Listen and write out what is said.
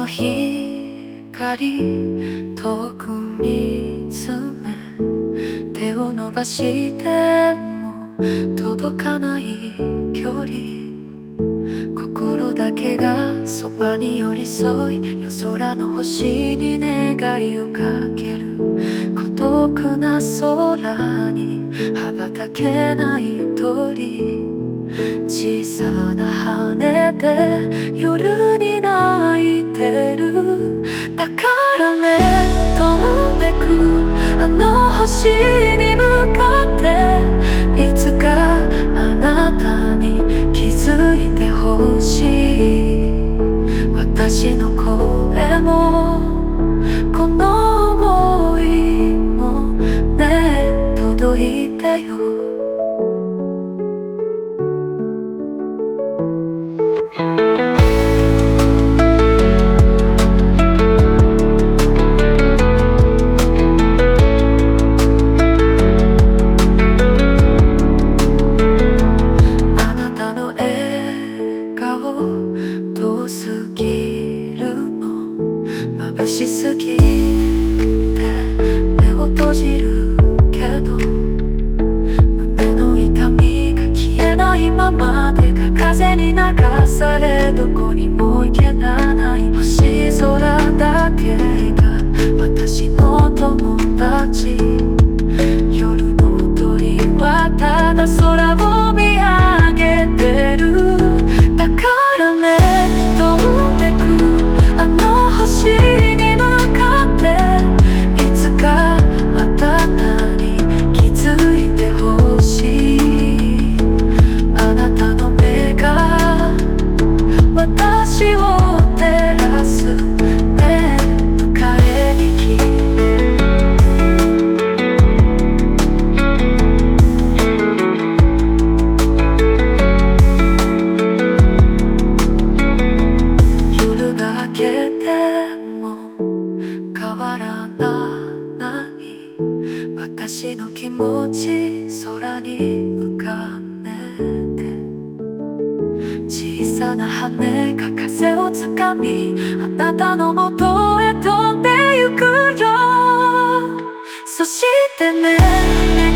の光遠く見つめ手を伸ばしても届かない距離心だけがそばに寄り添い夜空の星に願いをかける孤独な空に羽ばたけない鳥小さな羽で夜に泣いてるだからね飛んでくあの星に向かっていつかあなたに気づいてほしい私の声もこの想いもね届いてよ遠すぎるの眩しすぎて目を閉じるけど胸の痛みが消えないまま手が風に流されどこにも行けない星空だけが私の友達夜の鳥はただ空を見上げてるだからね飛んでくあの星に向かっていつかあなたに気づいてほしいあなたの目が私を照らすね迎えに来変わらない私の気持ち空に浮かべて小さな羽が風をつかみあなたのもとへ飛んでゆくよそしてね